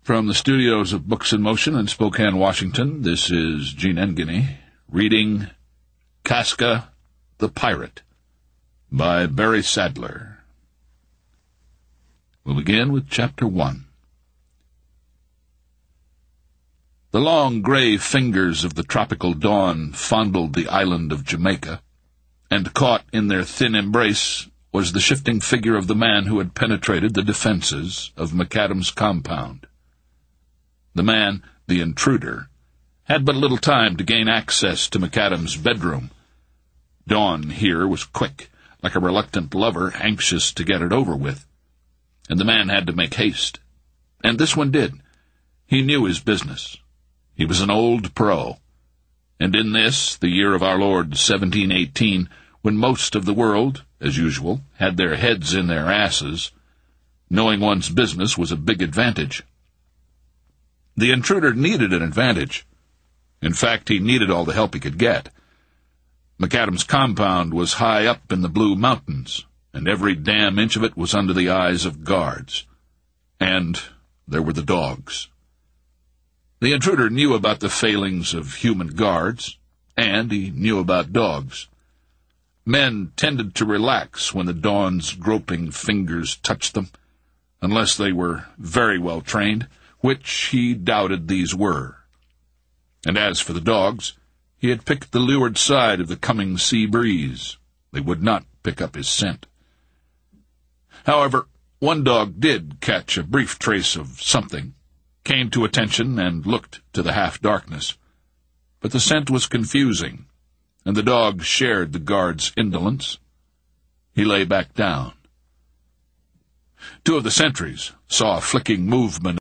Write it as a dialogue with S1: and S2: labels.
S1: From the studios of Books in Motion in Spokane, Washington, this is Gene Engany reading Casca the Pirate by Barry Sadler. We'll begin with Chapter 1. The long gray fingers of the tropical dawn fondled the island of Jamaica, and caught in their thin embrace was the shifting figure of the man who had penetrated the defenses of McAdam's compound. The man, the intruder, had but little time to gain access to McAdam's bedroom. Dawn here was quick, like a reluctant lover anxious to get it over with, and the man had to make haste. And this one did. He knew his business. He was an old pro, and in this, the year of our Lord 1718, when most of the world, as usual, had their heads in their asses, knowing one's business was a big advantage. The intruder needed an advantage. In fact, he needed all the help he could get. McAdam's compound was high up in the Blue Mountains, and every damn inch of it was under the eyes of guards. And there were the dogs. The intruder knew about the failings of human guards, and he knew about dogs. Men tended to relax when the dawn's groping fingers touched them, unless they were very well trained, which he doubted these were. And as for the dogs, he had picked the leeward side of the coming sea breeze. They would not pick up his scent. However, one dog did catch a brief trace of something, came to attention and looked to the half-darkness. But the scent was confusing, and the dog shared the guard's indolence. He lay back down. Two of the sentries saw a flicking movement